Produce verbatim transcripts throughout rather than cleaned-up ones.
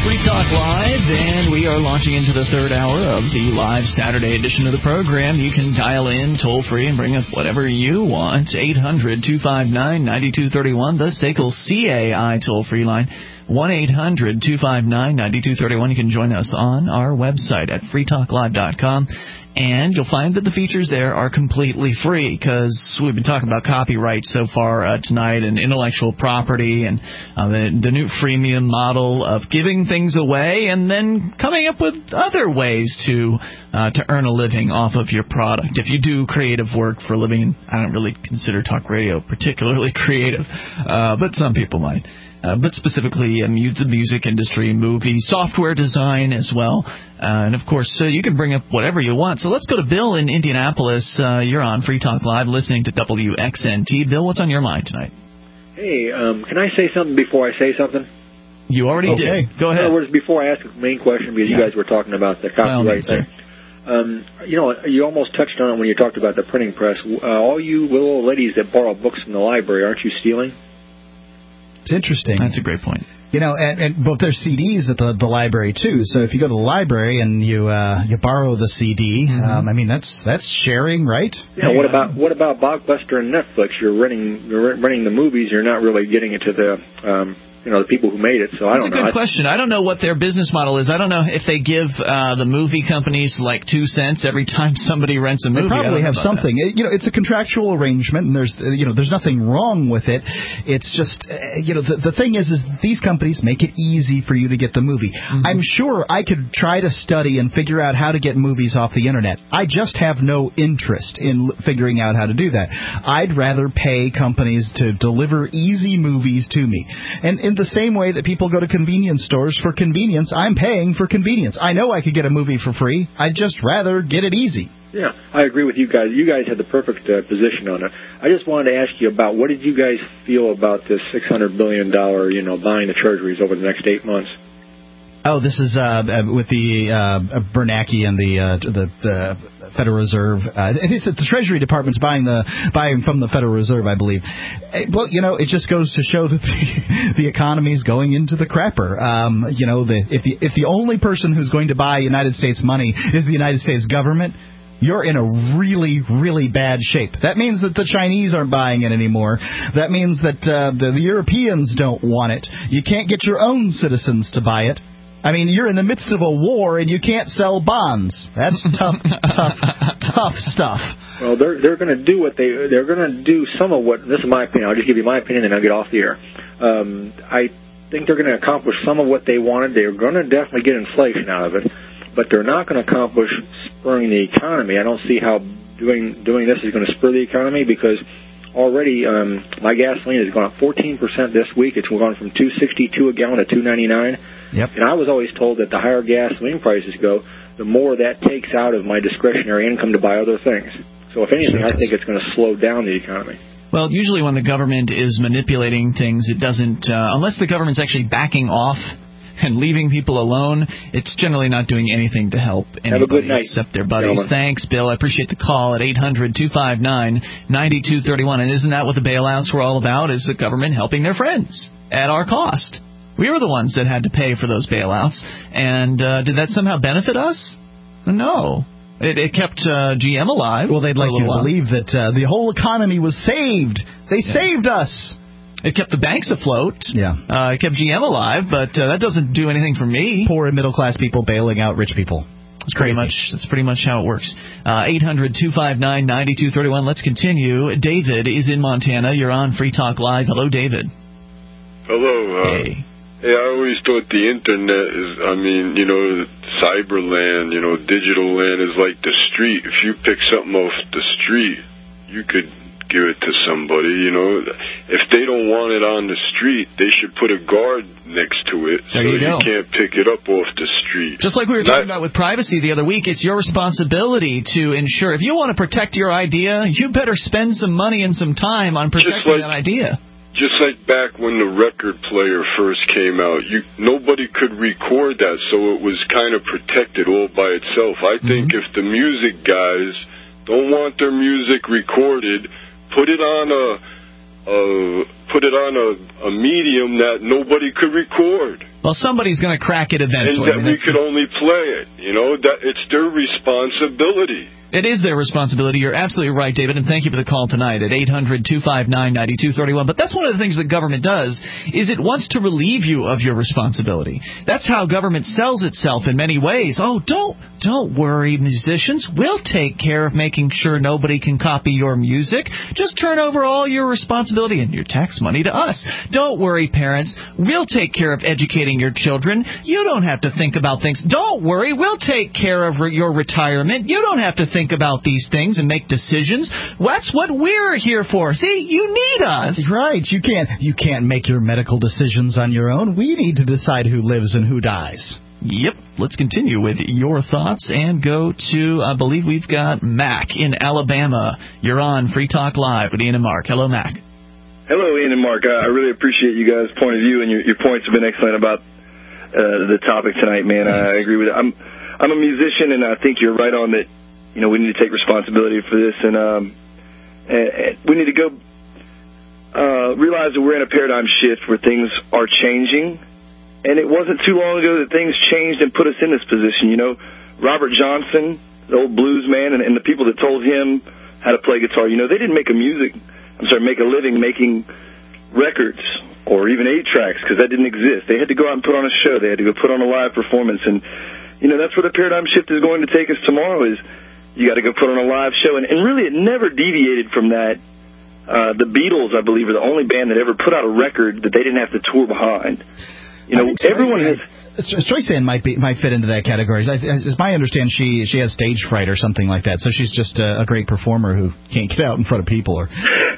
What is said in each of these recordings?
Free Talk Live, and we are launching into the third hour of the live Saturday edition of the program. You can dial in toll-free and bring up whatever you want. eight hundred, two five nine, nine two three one, the S A C L C A I toll-free line. one eight hundred, two five nine, nine two three one. You can join us on our website at free talk live dot com. And you'll find that the features there are completely free, because we've been talking about copyright so far uh, tonight, and intellectual property, and uh, the, the new freemium model of giving things away and then coming up with other ways to uh, to earn a living off of your product. If you do creative work for a living, I don't really consider talk radio particularly creative, uh, but some people might. Uh, but specifically um, the music industry, movie, software design as well. Uh, and, of course, uh, you can bring up whatever you want. So let's go to Bill in Indianapolis. Uh, you're on Free Talk Live listening to W X N T. Bill, what's on your mind tonight? Hey, um, can I say something before I say something? You already okay. did. Go ahead. In other words, before I ask the main question, because yeah. you guys were talking about the copyright thing. Um, you know, you almost touched on it when you talked about the printing press. Uh, all you little ladies that borrow books from the library, aren't you stealing? It's interesting. That's a great point. You know, and, and but there's C Ds at the, the library too. So if you go to the library and you uh, you borrow the C D, mm-hmm. um, I mean that's that's sharing, right? Yeah. What about what about Blockbuster and Netflix? You're renting you're renting the movies. You're not really getting it to the um, you know the people who made it. So I don't know. That's a good question. I don't know what their business model is. I don't know if they give uh, the movie companies like two cents every time somebody rents a movie. They probably have something. It, you know, it's a contractual arrangement, and there's you know there's nothing wrong with it. It's just uh, you know the the thing is is these companies make it easy for you to get the movie. Mm-hmm. I'm sure I could try to study and figure out how to get movies off the internet. I just have no interest in figuring out how to do that. I'd rather pay companies to deliver easy movies to me. And in the same way that people go to convenience stores for convenience, I'm paying for convenience. I know I could get a movie for free. I'd just rather get it easy. Yeah, I agree with you guys. You guys had the perfect uh, position on it. I just wanted to ask you about what did you guys feel about this six hundred billion dollars, you know, buying the treasuries over the next eight months? Oh, this is uh, with the uh, Bernanke and the uh, the, the Federal Reserve. Uh, it's the Treasury Department's buying the buying from the Federal Reserve, I believe. Well, you know, it just goes to show that the, the economy is going into the crapper. Um, you know, the, if the if the only person who's going to buy United States money is the United States government, you're in a really, really bad shape. That means that the Chinese aren't buying it anymore. That means that uh, the, the Europeans don't want it. You can't get your own citizens to buy it. I mean, you're in the midst of a war and you can't sell bonds. That's tough, tough, tough stuff. Well, they're they're going to do what they they're going to do some of what. This is my opinion. I'll just give you my opinion, and I'll get off the air. Um, I think they're going to accomplish some of what they wanted. They're going to definitely get inflation out of it, but they're not going to accomplish spurring the economy. I don't see how doing doing this is going to spur the economy because already um, my gasoline has gone up fourteen percent this week. It's gone from two sixty-two a gallon to two ninety-nine. Yep. And I was always told that the higher gasoline prices go, the more that takes out of my discretionary income to buy other things. So if anything, I think it's going to slow down the economy. Well, usually when the government is manipulating things, it doesn't, uh, unless the government's actually backing off and leaving people alone, it's generally not doing anything to help anybody except their buddies. Gentlemen. Thanks, Bill. I appreciate the call at eight hundred, two five nine, nine two three one. And isn't that what the bailouts were all about, is the government helping their friends at our cost? We were the ones that had to pay for those bailouts. And uh, did that somehow benefit us? No. It, it kept uh, G M alive. Well, they'd like you to while. believe that uh, the whole economy was saved. They yeah. saved us. It kept the banks afloat. Yeah. Uh, it kept G M alive, but uh, that doesn't do anything for me. Poor and middle-class people bailing out rich people. That's pretty much, that's pretty much how it works. Uh, eight hundred, two five nine, nine two three one. Let's continue. David is in Montana. You're on Free Talk Live. Hello, David. Hello. Uh, hey. Hey, I always thought the internet is, I mean, you know, cyberland, you know, digital land is like the street. If you pick something off the street, you could give it to somebody, you know. If they don't want it on the street, they should put a guard next to it there so you, you can't pick it up off the street. Just like we were talking Not, about with privacy the other week, it's your responsibility to ensure. If you want to protect your idea, you better spend some money and some time on protecting like, that idea. Just like back when the record player first came out, you nobody could record that, so it was kind of protected all by itself. I mm-hmm. think if the music guys don't want their music recorded, put it on a, a put it on a, a medium that nobody could record. Well, somebody's going to crack it eventually. And that we could only play it. You know, that it's their responsibility. It is their responsibility. You're absolutely right, David, and thank you for the call tonight at eight hundred two five nine nine two three one. But that's one of the things that government does, is it wants to relieve you of your responsibility. That's how government sells itself in many ways. Oh, don't don't worry, musicians. We'll take care of making sure nobody can copy your music. Just turn over all your responsibility and your tax money to us. Don't worry, parents. We'll take care of educating your children. You don't have to think about things. Don't worry. We'll take care of re- your retirement. You don't have to think Think about these things and make decisions. That's what we're here for. See, you need us. Right. You can't you can't make your medical decisions on your own. We need to decide who lives and who dies. Yep. Let's continue with your thoughts and go to, I believe we've got Mac in Alabama. You're on Free Talk Live with Ian and Mark. Hello, Mac. Hello, Ian and Mark. I really appreciate you guys' point of view, and your, your points have been excellent about uh, the topic tonight, man. Yes. I agree with it. I'm, I'm a musician, and I think you're right on that. You know, we need to take responsibility for this, and, um, and, and we need to go uh, realize that we're in a paradigm shift where things are changing. And it wasn't too long ago that things changed and put us in this position. You know, Robert Johnson, the old blues man, and, and the people that told him how to play guitar, you know, they didn't make a music, I'm sorry, make a living making records or even eight tracks, because that didn't exist. They had to go out and put on a show. They had to go put on a live performance. And, you know, that's where the paradigm shift is going to take us tomorrow is, you got to go put on a live show. And, and really, it never deviated from that. Uh, the Beatles, I believe, are the only band that ever put out a record that they didn't have to tour behind. You know, everyone has... Streisand might be might fit into that category. As my understanding, she she has stage fright or something like that, so she's just a, a great performer who can't get out in front of people. Or,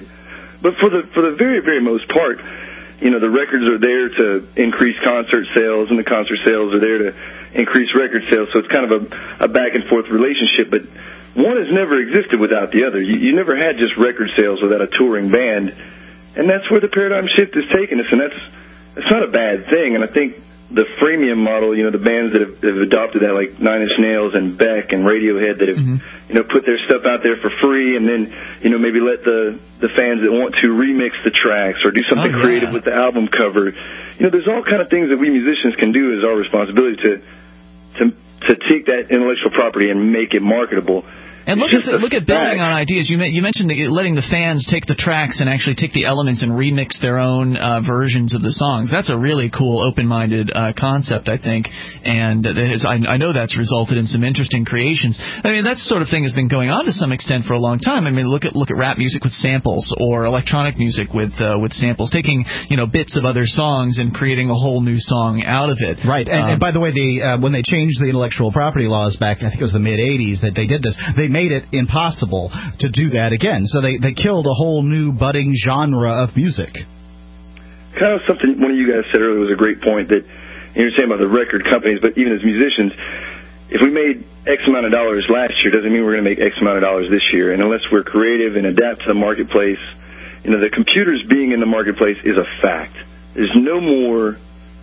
but for the for the very very most part, you know, the records are there to increase concert sales, and the concert sales are there to increase record sales. So it's kind of a, a back and forth relationship. But one has never existed without the other. You, you never had just record sales without a touring band, and that's where the paradigm shift is taking us. And that's that's not a bad thing. And I think the freemium model, you know, the bands that have, have adopted that, like Nine Inch Nails and Beck and Radiohead, that have, mm-hmm. you know, put their stuff out there for free, and then, you know, maybe let the the fans that want to remix the tracks or do something oh, yeah. creative with the album cover. You know, there's all kind of things that we musicians can do as our responsibility to to to take that intellectual property and make it marketable. And look at the, look at building on ideas. You you mentioned the, letting the fans take the tracks and actually take the elements and remix their own uh, versions of the songs. That's a really cool, open-minded uh, concept, I think. And has, I, I know that's resulted in some interesting creations. I mean, that sort of thing has been going on to some extent for a long time. I mean, look at look at rap music with samples, or electronic music with uh, with samples, taking you know bits of other songs and creating a whole new song out of it. Right. And, um, and by the way, the uh, when they changed the intellectual property laws back, I think it was the mid eighties that they did this. They made it impossible to do that again. So they, they killed a whole new budding genre of music. Kind of something one of you guys said earlier was a great point, that you were saying about the record companies, but even as musicians, if we made X amount of dollars last year, doesn't mean we're going to make X amount of dollars this year. And unless we're creative and adapt to the marketplace, you know, the computers being in the marketplace is a fact. There's no more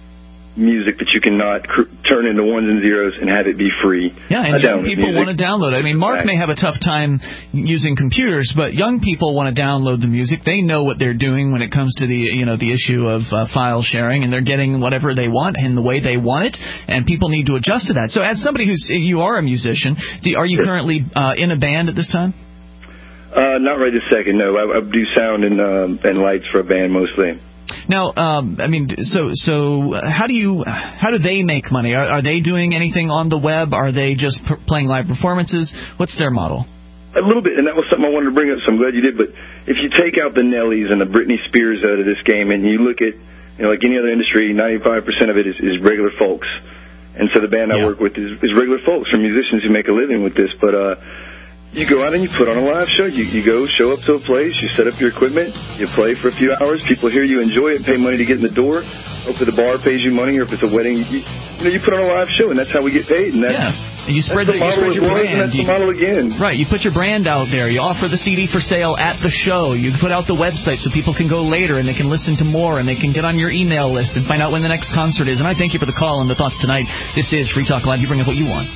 music that you cannot cr- turn into ones and zeros and have it be free. Yeah, and young people music. want to download it. I mean, Mark may have a tough time using computers, but young people want to download the music. They know what they're doing when it comes to the you know the issue of uh, file sharing, and they're getting whatever they want in the way they want it, and people need to adjust to that. So as somebody who's, you are a musician, do, are you sure. currently uh, in a band at this time? Uh, not right this second, no. I, I do sound and, uh, and lights for a band mostly. Now, um, I mean, so so how do you how do they make money? Are, are they doing anything on the web? Are they just p- playing live performances? What's their model? A little bit, and that was something I wanted to bring up, so I'm glad you did. But if you take out the Nellies and the Britney Spears out of this game, and you look at, you know, like any other industry, ninety-five percent of it is, is regular folks. And so the band I yeah. work with is, is regular folks, or musicians who make a living with this. But uh, you go out and you put on a live show. You, you go, show up to a place, you set up your equipment, you play for a few hours, people hear you, enjoy it, pay money to get in the door. Hopefully the bar pays you money, or if it's a wedding, you, you know, you put on a live show, and that's how we get paid. And that's, yeah, you spread, that's the, the you spread your was, brand. And that's you, the model again. Right, you put your brand out there. You offer the C D for sale at the show. You put out the website so people can go later and they can listen to more, and they can get on your email list and find out when the next concert is. And I thank you for the call and the thoughts tonight. This is Free Talk Live. You bring up what you want.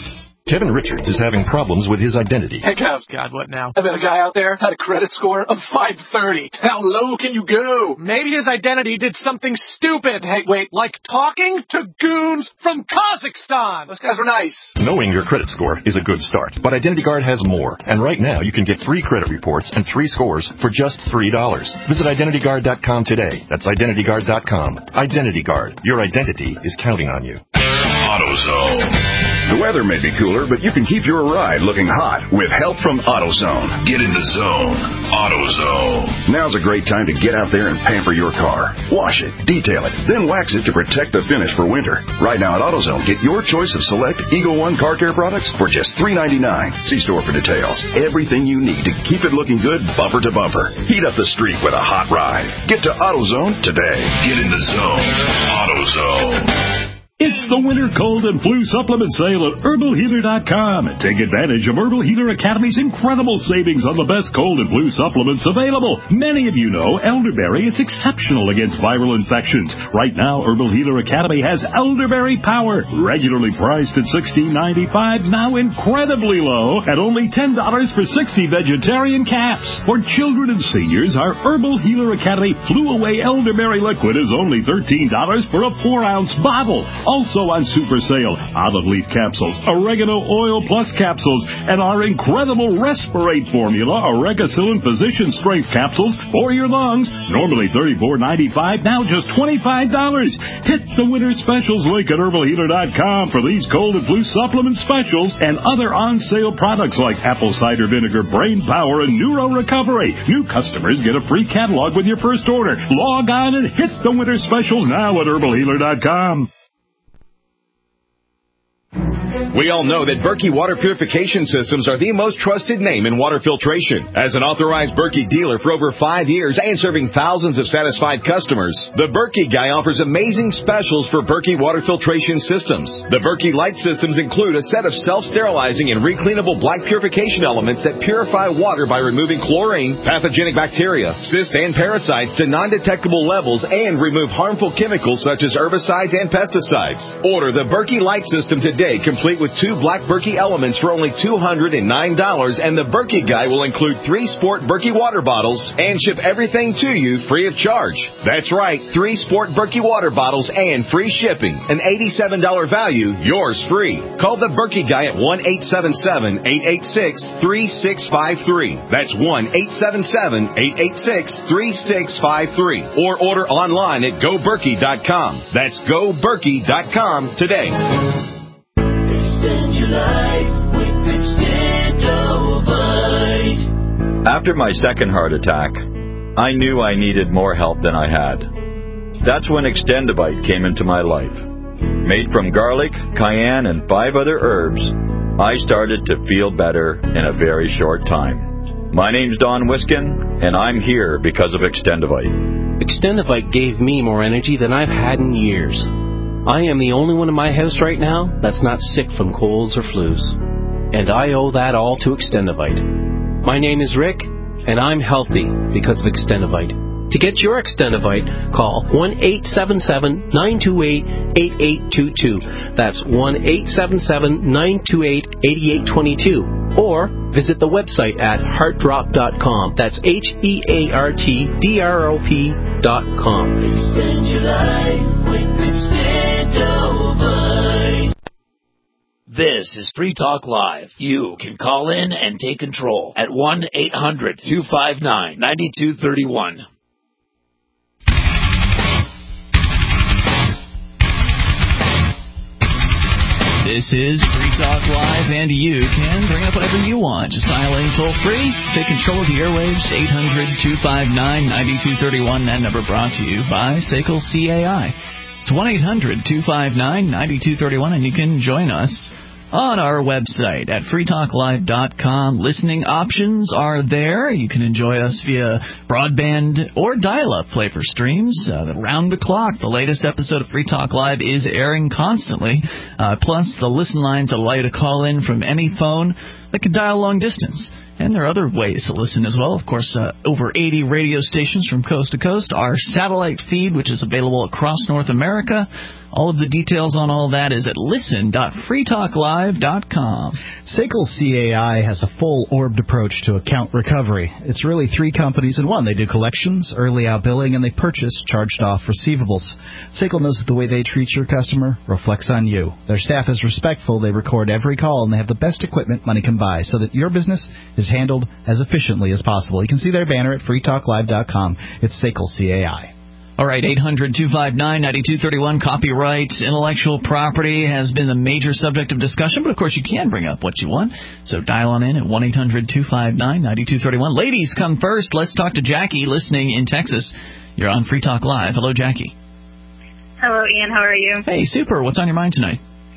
Kevin Richards is having problems with his identity. Hey, Kev. God, what now? I bet a guy out there had a credit score of five thirty. How low can you go? Maybe his identity did something stupid. Hey, wait, like talking to goons from Kazakhstan. Those guys were nice. Knowing your credit score is a good start, but Identity Guard has more. And right now, you can get free credit reports and free scores for just three dollars. Visit identity guard dot com today. That's identity guard dot com. Identity Guard. Your identity is counting on you. AutoZone. The weather may be cooler, but you can keep your ride looking hot with help from AutoZone. Get in the zone. AutoZone. Now's a great time to get out there and pamper your car. Wash it, detail it, then wax it to protect the finish for winter. Right now at AutoZone, get your choice of select Eagle One car care products for just three ninety-nine. See store for details. Everything you need to keep it looking good bumper to bumper. Heat up the streak with a hot ride. Get to AutoZone today. Get in the zone. AutoZone. It's the winter cold and flu supplement sale at herbal healer dot com. Take advantage of Herbal Healer Academy's incredible savings on the best cold and flu supplements available. Many of you know elderberry is exceptional against viral infections. Right now, Herbal Healer Academy has Elderberry Power, regularly priced at sixteen ninety-five, now incredibly low at only ten dollars for sixty vegetarian caps. For children and seniors, our Herbal Healer Academy Flu Away Elderberry Liquid is only thirteen dollars for a four ounce bottle. Also on super sale, olive leaf capsules, oregano oil plus capsules, and our incredible Respirate formula, Oregacillin Physician Strength capsules for your lungs. Normally thirty-four ninety-five, now just twenty-five dollars. Hit the winter specials link at herbal healer dot com for these cold and flu supplement specials and other on-sale products like apple cider vinegar, brain power, and neuro recovery. New customers get a free catalog with your first order. Log on and hit the winter specials now at herbal healer dot com. We all know that Berkey Water Purification Systems are the most trusted name in water filtration. As an authorized Berkey dealer for over five years and serving thousands of satisfied customers, the Berkey Guy offers amazing specials for Berkey Water Filtration Systems. The Berkey Light Systems include a set of self-sterilizing and recleanable black purification elements that purify water by removing chlorine, pathogenic bacteria, cysts, and parasites to non-detectable levels and remove harmful chemicals such as herbicides and pesticides. Order the Berkey Light System today, complete with two black Berkey elements for only two hundred nine dollars, and the Berkey Guy will include three Sport Berkey water bottles and ship everything to you free of charge. That's right, three Sport Berkey water bottles and free shipping. An eighty-seven dollars value, yours free. Call the Berkey Guy at one eight seven seven, eight eight six, three six five three. That's one eight seven seven, eight eight six, three six five three. Or order online at go berkey dot com. That's go berkey dot com today. Extend your life with Extendovite. After my second heart attack, I knew I needed more help than I had. That's when Extendovite came into my life. Made from garlic, cayenne, and five other herbs, I started to feel better in a very short time. My name's Don Wiskin, and I'm here because of Extendovite. Extendovite gave me more energy than I've had in years. I am the only one in my house right now that's not sick from colds or flus. And I owe that all to Extendovite. My name is Rick, and I'm healthy because of Extendovite. To get your Extendovite, call one eight seven seven, nine two eight, eight eight two two. That's one eight seven seven, nine two eight, eight eight two two. Or visit the website at heart drop dot com. That's H E A R T D R O P dot com. Extend your life with Extendovite. This is Free Talk Live. You can call in and take control at one eight hundred, two five nine, nine two three one. This is Free Talk Live, and you can bring up whatever you want. Just dial in toll free. Take control of the airwaves, eight hundred, two five nine, nine two three one. That number brought to you by S A C L C A I. It's one eight hundred, two five nine, nine two three one, and you can join us on our website at free talk live dot com. Listening options are there. You can enjoy us via broadband or dial-up flavor streams. Uh, round the clock, the latest episode of Free Talk Live is airing constantly. Uh, plus, the listen lines allow you to call in from any phone that can dial long distance. And there are other ways to listen as well. Of course, uh, over eighty radio stations from coast to coast. Our satellite feed, which is available across North America. All of the details on all that is at listen dot free talk live dot com. S A C L C A I has a full orbed approach to account recovery. It's really three companies in one. They do collections, early out billing, and they purchase charged-off receivables. S A C L knows that the way they treat your customer reflects on you. Their staff is respectful. They record every call, and they have the best equipment money can buy so that your business is handled as efficiently as possible. You can see their banner at free talk live dot com. It's S A C L C A I. All right, eight hundred two five nine nine two three one. Copyright, intellectual property has been the major subject of discussion, but of course you can bring up what you want. So dial on in at one eight hundred two five nine nine two three one. Ladies, come first. Let's talk to Jackie, listening in Texas. You're on Free Talk Live. Hello, Jackie. Hello, Ian. How are you? Hey, super. What's on your mind tonight?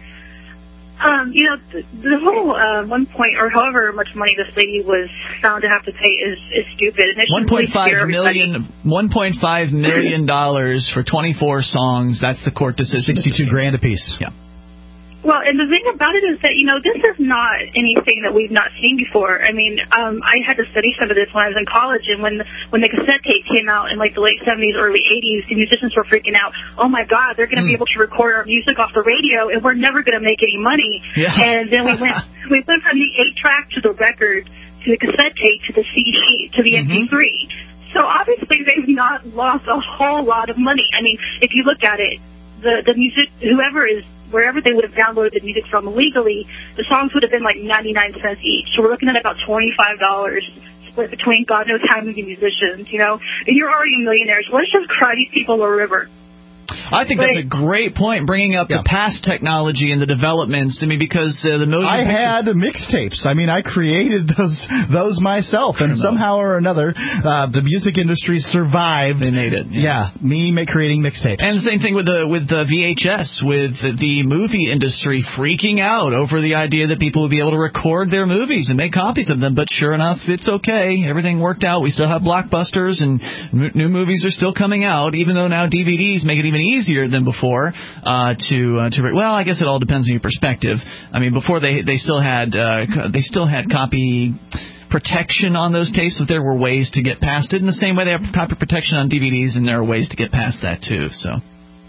Um, you know, the, the whole uh, one point or however much money this lady was found to have to pay is, is stupid. And it one point five million, one point five million dollars for twenty-four songs. That's the court decision. Sixty-two grand apiece. Yeah. Well, and the thing about it is that, you know, this is not anything that we've not seen before. I mean, um, I had to study some of this when I was in college, and when the, when the cassette tape came out in, like, the late seventies, early eighties, the musicians were freaking out. Oh, my God, they're going to mm. be able to record our music off the radio, and we're never going to make any money. Yeah. And then we went we went from the eight-track to the record to the cassette tape to the C D to the mm-hmm. M P three. So, obviously, they've not lost a whole lot of money. I mean, if you look at it, the, the music, whoever is wherever they would have downloaded the music from illegally, the songs would have been like ninety-nine cents each. So we're looking at about twenty-five dollars split between God knows how many musicians, you know. And you're already millionaires. Let's just cry these people a river. I think that's a great point, bringing up yeah. the past technology and the developments. I mean, because uh, the motion I picture... had mixtapes. I mean, I created those those myself, and somehow or another, uh, the music industry survived. They made it. Yeah, yeah me make, creating mixtapes. And the same thing with the with the V H S, with the movie industry freaking out over the idea that people would be able to record their movies and make copies of them. But sure enough, it's okay. Everything worked out. We still have blockbusters, and m- new movies are still coming out, even though now D V Ds make it even easier than before uh, to uh, to re- well, I guess it all depends on your perspective. I mean, before they they still had uh, they still had copy protection on those tapes, but there were ways to get past it. In the same way, they have copy protection on D V Ds, and there are ways to get past that too. So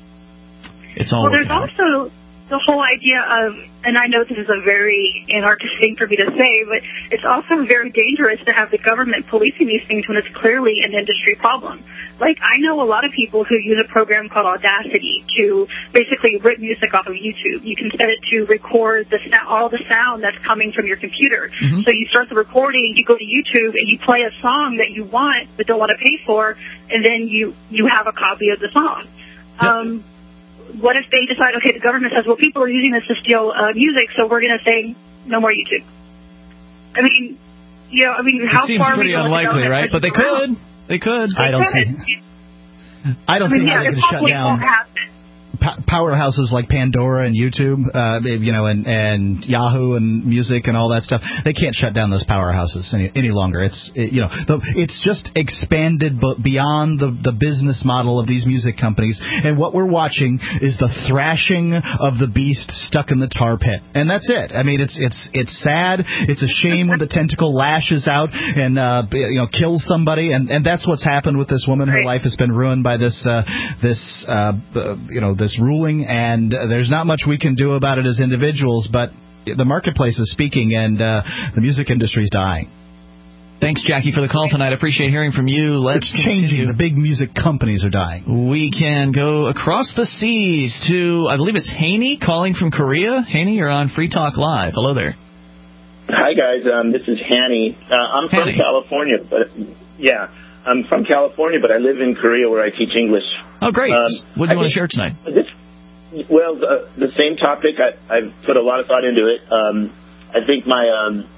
it's all. Well, there's also the whole idea of, and I know this is a very anarchist thing for me to say, but it's also very dangerous to have the government policing these things when it's clearly an industry problem. Like, I know a lot of people who use a program called Audacity to basically rip music off of YouTube. You can set it to record the sound, all the sound that's coming from your computer. Mm-hmm. So you start the recording, you go to YouTube, and you play a song that you want but don't want to pay for, and then you, you have a copy of the song. Yep. Um, What if they decide, okay, the government says, well, people are using this to steal uh, music, so we're going to say no more YouTube? I mean, you know, I mean, how it seems far pretty are we unlikely, right? But they could. They could. I don't see. I don't I mean, see yeah, how they it could shut probably down. won't happen. Powerhouses like Pandora and YouTube, uh, you know, and, and Yahoo and music and all that stuff, they can't shut down those powerhouses any, any longer. It's, it, you know, the, it's just expanded beyond the, the business model of these music companies. And what we're watching is the thrashing of the beast stuck in the tar pit. And that's it. I mean, it's it's it's sad. It's a shame when the tentacle lashes out and, uh, you know, kills somebody. And, and that's what's happened with this woman. Her life has been ruined by this, uh, this, uh, you know, this ruling, and uh, there's not much we can do about it as individuals, but the marketplace is speaking, and uh, the music industry is dying. Thanks, Jackie, for the call tonight. I appreciate hearing from you. Let's it's changing. Continue. The big music companies are dying. We can go across the seas to, I believe it's Haney calling from Korea. Haney, you're on Free Talk Live. Hello there. Hi, guys. Um, this is Hanny. Uh, I'm from Hanny. California, but yeah, I'm from California, but I live in Korea where I teach English. Oh, great. Um, what do you I want to share tonight? This, well, the, the same topic. I, I've put a lot of thought into it. Um, I think my um,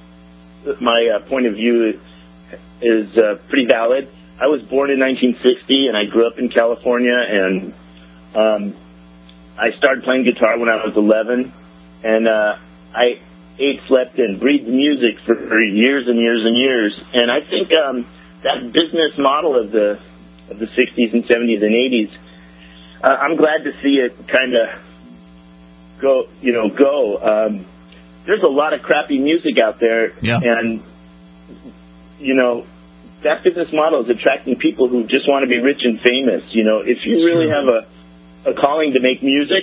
my uh, point of view is, is uh, pretty valid. I was born in nineteen sixty, and I grew up in California, and um, I started playing guitar when I was eleven, and uh, I ate, slept, and breathed music for, for years and years and years. And I think um, that business model of the of the sixties and seventies and eighties, uh, I'm glad to see it kind of go, you know, go. Um, there's a lot of crappy music out there, yeah. and you know that business model is attracting people who just want to be rich and famous. You know, if you it's really true. have a a calling to make music,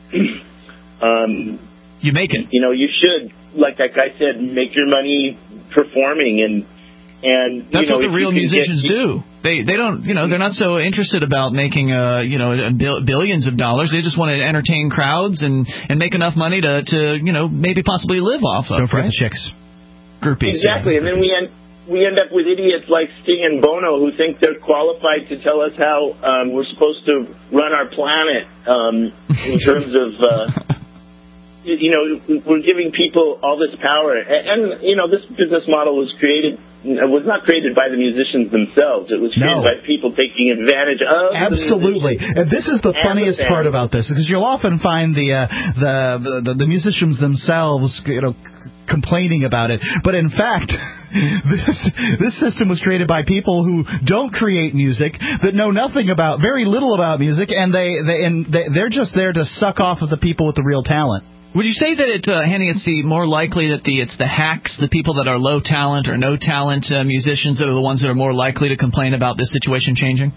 um, you make it. You know, you should, like that guy said, make your money performing and. And that's you know, what the real musicians get, do. They they don't you know they're not so interested about making uh you know billions of dollars. They just want to entertain crowds and, and make enough money to, to you know maybe possibly live off of. Don't forget right? the chicks, groupies. Exactly, and then we end we end up with idiots like Sting and Bono who think they're qualified to tell us how um, we're supposed to run our planet um, in terms of. Uh, You know, we're giving people all this power, and, and you know, this business model was created was not created by the musicians themselves. It was created no. by people taking advantage of. Absolutely, and this is the funniest the part about this, because you'll often find the uh, the, the the musicians themselves, you know, complaining about it, but in fact. This this system was created by people who don't create music, that know nothing about, very little about music, and they, they and they, they're just there to suck off of the people with the real talent. Would you say that it, uh, Henny, it's the more likely that the it's the hacks, the people that are low talent or no talent uh, musicians that are the ones that are more likely to complain about this situation changing?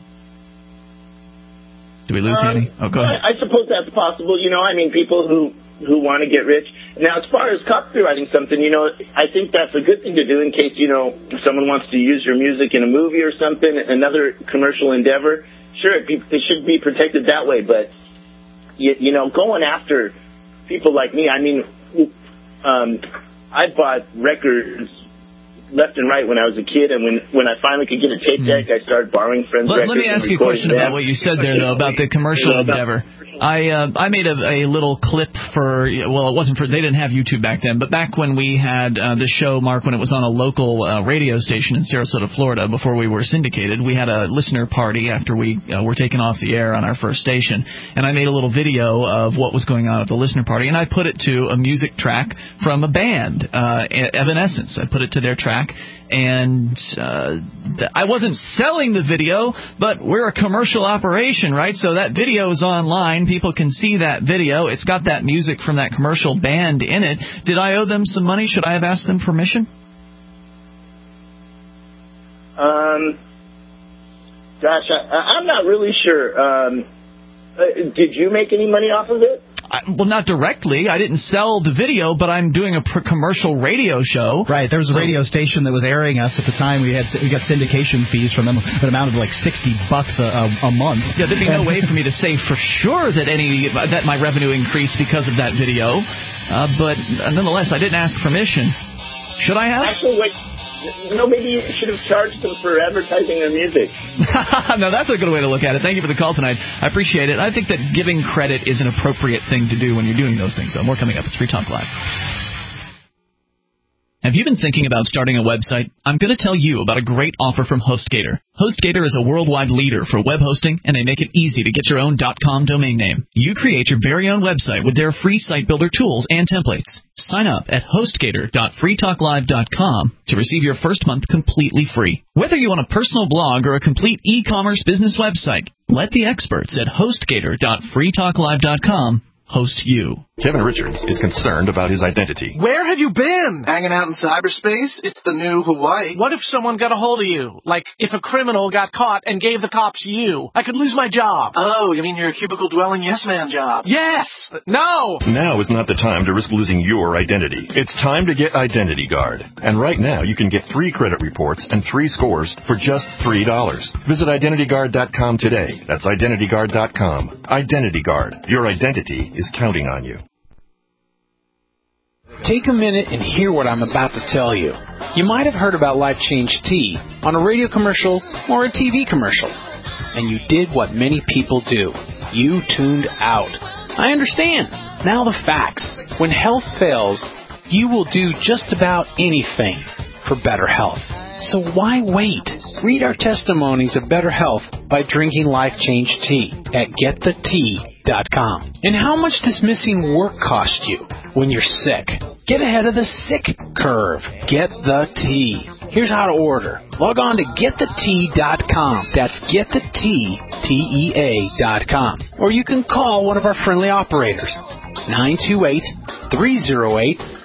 Do we lose um, Henny? Oh, go ahead. I, I suppose that's possible. You know, I mean, people who who want to get rich. Now, as far as copywriting something, you know, I think that's a good thing to do in case, you know, if someone wants to use your music in a movie or something, another commercial endeavor. Sure, it, be, it should be protected that way, but, you, you know, going after people like me, I mean, um, I bought records left and right when I was a kid, and when when I finally could get a tape deck, I started borrowing friends' Let, records. let me ask you a question them. about what you said there, though, about the commercial endeavor. I uh, I made a, a little clip for, well, it wasn't for, they didn't have YouTube back then, but back when we had uh, the show, Mark, when it was on a local uh, radio station in Sarasota, Florida, before we were syndicated, we had a listener party after we uh, were taken off the air on our first station, and I made a little video of what was going on at the listener party, and I put it to a music track from a band, uh, Evanescence. I put it to their track, and uh, th- I wasn't selling the video, but we're a commercial operation, right? So that video is online. People can see that video. It's got that music from that commercial band in it. Did I owe them some money? Should I have asked them permission? Um, gosh, I, I'm not really sure. Um, uh, did you make any money off of it? I, well, not directly. I didn't sell the video, but I'm doing a pr- commercial radio show. Right. There was a radio station that was airing us at the time. We had we got syndication fees from them that amounted to like sixty bucks a, a, a month. Yeah, there'd be no way for me to say for sure that any that my revenue increased because of that video. Uh, but nonetheless, I didn't ask permission. Should I have? Actually, wait. No, maybe you should have charged them for advertising their music. No, that's a good way to look at it. Thank you for the call tonight. I appreciate it. I think that giving credit is an appropriate thing to do when you're doing those things, though. More coming up. It's Free Talk Live. Have you been thinking about starting a website? I'm going to tell you about a great offer from HostGator. HostGator is a worldwide leader for web hosting, and they make it easy to get your own .com domain name. You create your very own website with their free site builder tools and templates. Sign up at hostgator dot free talk live dot com to receive your first month completely free. Whether you want a personal blog or a complete e-commerce business website, let the experts at hostgator dot free talk live dot com host you. Kevin Richards is concerned about his identity. Where have you been? Hanging out in cyberspace? It's the new Hawaii. What if someone got a hold of you? Like, if a criminal got caught and gave the cops you? I could lose my job. Oh, you mean your cubicle-dwelling yes-man job? Yes! No! Now is not the time to risk losing your identity. It's time to get Identity Guard. And right now, you can get free credit reports and three scores for just three dollars. Visit identity guard dot com today. That's identity guard dot com. Identity Guard. Your identity is counting on you. Take a minute and hear what I'm about to tell you. You might have heard about Life Change Tea on a radio commercial or a T V commercial. And you did what many people do. You tuned out. I understand. Now the facts. When health fails, you will do just about anything for better health. So why wait? Read our testimonies of better health by drinking Life Change Tea at get the tea dot com. And how much does missing work cost you when you're sick? Get ahead of the sick curve. Get the Tea. Here's how to order. Log on to get the tea dot com. That's get the tea, T E A dot com. Or you can call one of our friendly operators. nine two eight, three oh eight,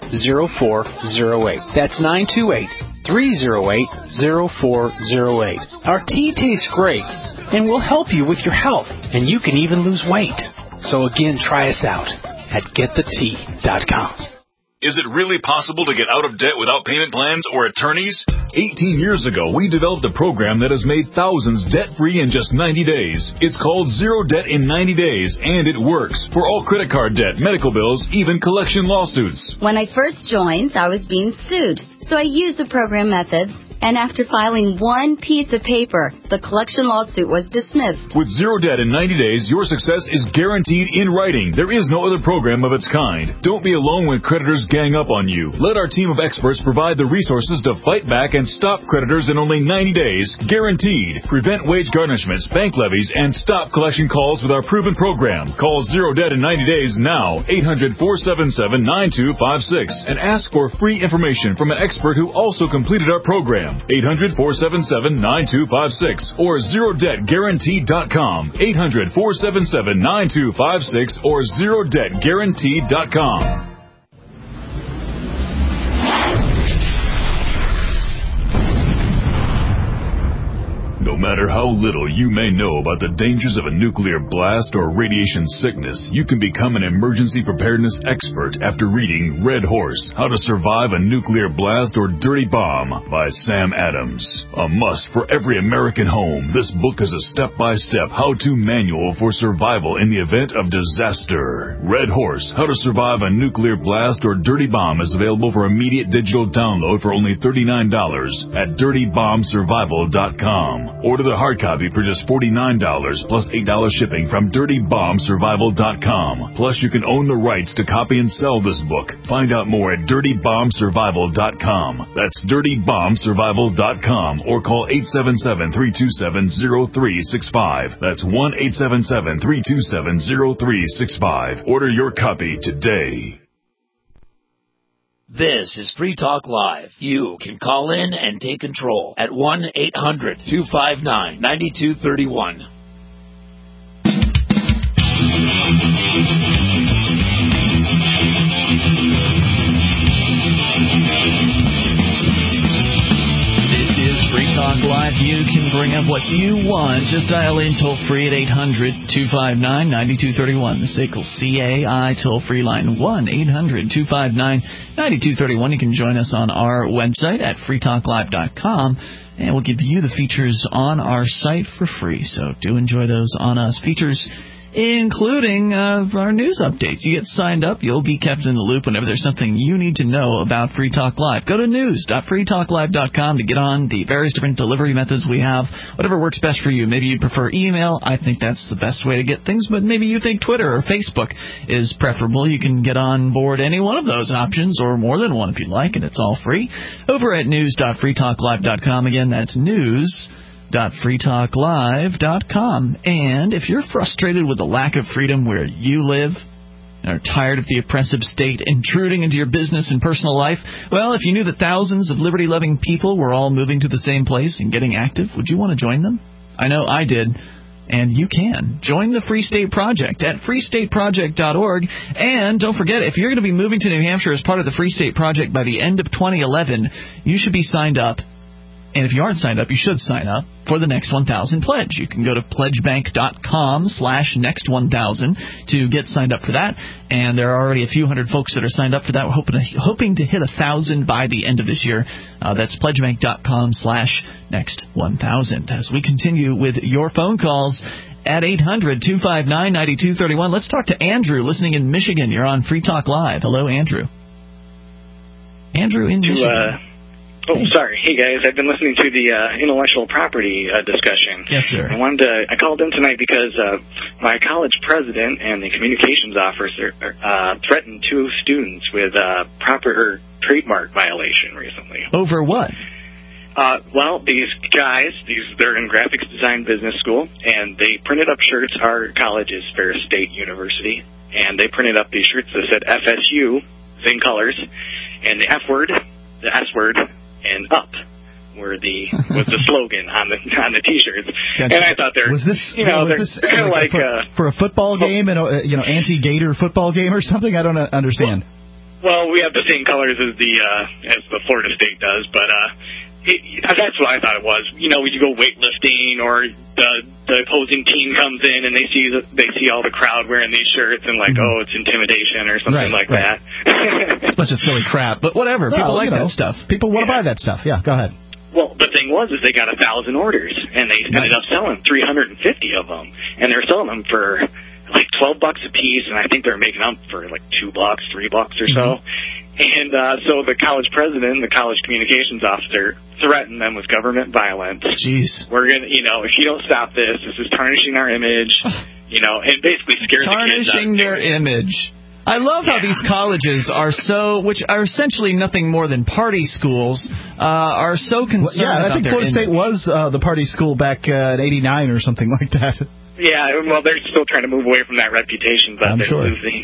zero four zero eight. That's nine two eight, three zero eight, zero four zero eight. Our tea tastes great and will help you with your health, and you can even lose weight. So again, try us out at get the tea dot com. Is it really possible to get out of debt without payment plans or attorneys? eighteen years ago, we developed a program that has made thousands debt-free in just ninety days. It's called Zero Debt in ninety days, and it works for all credit card debt, medical bills, even collection lawsuits. When I first joined, I was being sued, so I used the program methods. And after filing one piece of paper, the collection lawsuit was dismissed. With Zero Debt in ninety days, your success is guaranteed in writing. There is no other program of its kind. Don't be alone when creditors gang up on you. Let our team of experts provide the resources to fight back and stop creditors in only ninety days, guaranteed. Prevent wage garnishments, bank levies, and stop collection calls with our proven program. Call Zero Debt in ninety days now, eight hundred, four seven seven, nine two five six, and ask for free information from an expert who also completed our program. eight hundred, four seven seven, nine two five six or zero debt guaranteed dot com. eight hundred, four seven seven, nine two five six or zero debt guaranteed dot com. No matter how little you may know about the dangers of a nuclear blast or radiation sickness, you can become an emergency preparedness expert after reading Red Horse, How to Survive a Nuclear Blast or Dirty Bomb by Sam Adams. A must for every American home, this book is a step-by-step how-to manual for survival in the event of disaster. Red Horse, How to Survive a Nuclear Blast or Dirty Bomb is available for immediate digital download for only thirty-nine dollars at dirty bomb survival dot com. Order the hard copy for just forty-nine dollars plus eight dollars shipping from dirty bomb survival dot com. Plus, you can own the rights to copy and sell this book. Find out more at dirty bomb survival dot com. That's dirty bomb survival dot com or call eight seven seven, three two seven, zero three six five. That's one eight seven seven, three two seven, zero three six five. Order your copy today. This is Free Talk Live. You can call in and take control at one eight hundred, two five nine, nine two three one. Free Talk Live. You can bring up what you want. Just dial in toll free at eight hundred, two five nine, nine two three one. The S A C L C A I toll free line one eight hundred, two five nine, nine two three one. You can join us on our website at free talk live dot com, and we'll give you the features on our site for free. So do enjoy those on us. Features including uh, our news updates. You get signed up, you'll be kept in the loop whenever there's something you need to know about Free Talk Live. Go to news dot free talk live dot com to get on the various different delivery methods we have, whatever works best for you. Maybe you prefer email. I think that's the best way to get things, but maybe you think Twitter or Facebook is preferable. You can get on board any one of those options, or more than one if you'd like, and it's all free. Over at news dot free talk live dot com. Again, that's news dot free talk live dot com. And if you're frustrated with the lack of freedom where you live and are tired of the oppressive state intruding into your business and personal life, well, if you knew that thousands of liberty-loving people were all moving to the same place and getting active, would you want to join them? I know I did. And you can. Join the Free State Project at free state project dot org. And don't forget, if you're going to be moving to New Hampshire as part of the Free State Project by the end of twenty eleven, you should be signed up. And if you aren't signed up, you should sign up for the Next one thousand Pledge. You can go to pledge bank dot com slash next one thousand to get signed up for that. And there are already a few hundred folks that are signed up for that. We're hoping to, hoping to hit one thousand by the end of this year. Uh, that's pledge bank dot com slash next one thousand. As we continue with your phone calls at eight hundred, two five nine, nine two three one. Let's talk to Andrew, listening in Michigan. You're on Free Talk Live. Hello, Andrew. Andrew in Michigan. Uh, Oh, sorry. Hey, guys. I've been listening to the uh, intellectual property uh, discussion. Yes, sir. I wanted to. I called in tonight because uh, my college president and the communications officer uh, threatened two students with uh, proper trademark violation recently. Over what? Uh, well, these guys, these they're in graphics design business school, and they printed up shirts. Our college is Ferris State University, and they printed up these shirts that said F S U, same colors, and the F word, the S word, and up were the was the slogan on the on the T-shirts, gotcha. And I thought they're was this you know was they're this kind of like for, uh, for a football game and a, you know anti-Gator football game or something. I don't understand. Well, we have the same colors as the uh, as the Florida State does, but uh, it, that's what I thought it was. You know, when you go weightlifting or the the opposing team comes in and they see the, they see all the crowd wearing these shirts and like, oh, it's intimidation or something Right, like right. that. It's a bunch of silly crap, but whatever. Well, People like you know, that stuff. People want to buy that stuff. Yeah, go ahead. Well, the thing was is they got a thousand orders and they ended up selling three hundred fifty of them, and they're selling them for like twelve bucks a piece, and I think they're making them for like two bucks, three bucks or so. And uh, so the college president, the college communications officer, threatened them with government violence. Jeez. We're gonna, you know, if you don't stop this, this is tarnishing our image, you know, and basically scares the kids out. Tarnishing their image. I love how these colleges are so, which are essentially nothing more than party schools, uh, are so concerned Well, yeah, I about think their Florida State image. was uh, the party school back uh, in eighty-nine or something like that. Yeah, well, they're still trying to move away from that reputation, but I'm they're sure. losing.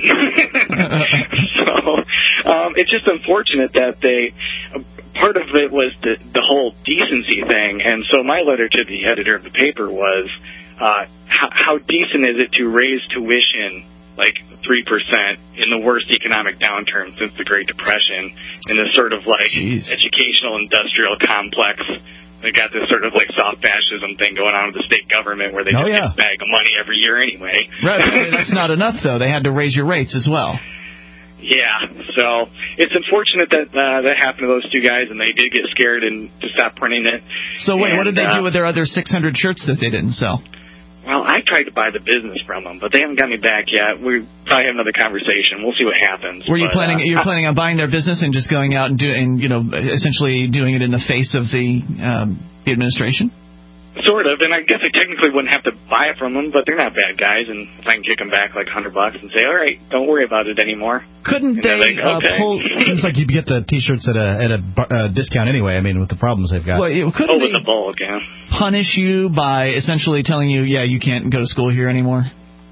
So um, it's just unfortunate that they. Uh, part of it was the the whole decency thing, and so my letter to the editor of the paper was, uh, how, how decent is it to raise tuition like three percent in the worst economic downturn since the Great Depression in this sort of like Jeez. educational industrial complex. They got this sort of like soft fascism thing going on with the state government where they Oh, just yeah. get a bag of money every year anyway. Right, but that's not enough, though. They had to raise your rates as well. Yeah, so it's unfortunate that uh, that happened to those two guys, and they did get scared and to stop printing it. So wait, what did they And, uh, do with their other six hundred shirts that they didn't sell? Well, I tried to buy the business from them, but they haven't got me back yet. We probably have another conversation. We'll see what happens. Were you But, planning? uh, You're planning on buying their business and just going out and doing, you know, essentially doing it in the face of the um, the administration? Sort of, and I guess I technically wouldn't have to buy it from them, but they're not bad guys, and if I can kick them back like a hundred bucks and say, all right, don't worry about it anymore. Couldn't And they're they like, uh, okay. pull? Seems like you'd get the T-shirts at a at a bu- uh, discount anyway. I mean, with the problems they've got. Well, it- couldn't Oh, with they the bulk, yeah. punish you by essentially telling you, yeah, you can't go to school here anymore?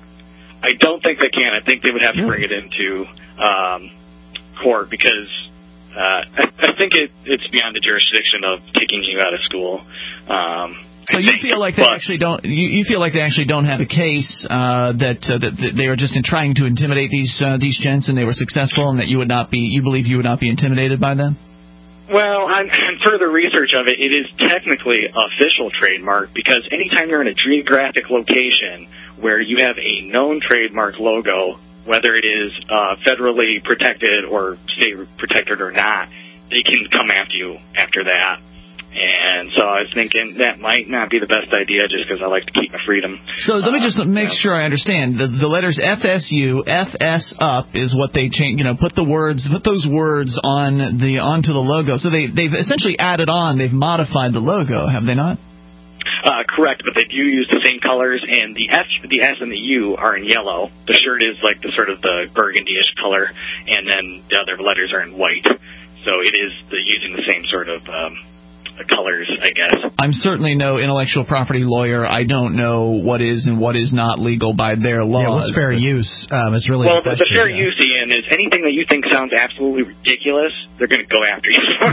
I don't think they can. I think they would have to bring it into um, court because uh, I, I think it, it's beyond the jurisdiction of kicking you out of school. Um, So you feel like they but- actually don't? You, you feel like they actually don't have a case uh, that, uh, that that they are just in trying to intimidate these uh, these gents, and they were successful, and that you would not be? You believe you would not be intimidated by them? Well, on, on further research of it, it is technically official trademark because anytime you're in a geographic location where you have a known trademark logo, whether it is uh, federally protected or state protected or not, they can come after you after that. And so I was thinking that might not be the best idea just because I like to keep my freedom. So let me just Uh, make sure I understand. The, the letters F S U, F S up is what they change. You know, put the words, put those words on the onto the logo. So they they've essentially added on. They've modified the logo, have they not? Uh, correct, but they do use the same colors, and the F, the S, and the U are in yellow. The shirt is like the sort of the burgundy-ish color, and then the other letters are in white. So it is the, using the same sort of um, colors, I guess. I'm certainly no intellectual property lawyer. I don't know what is and what is not legal by their laws. Yeah, what's fair use? Um, it's really Well, the the, the question, fair yeah. use, Ian, is anything that you think sounds absolutely ridiculous, they're going to go after you for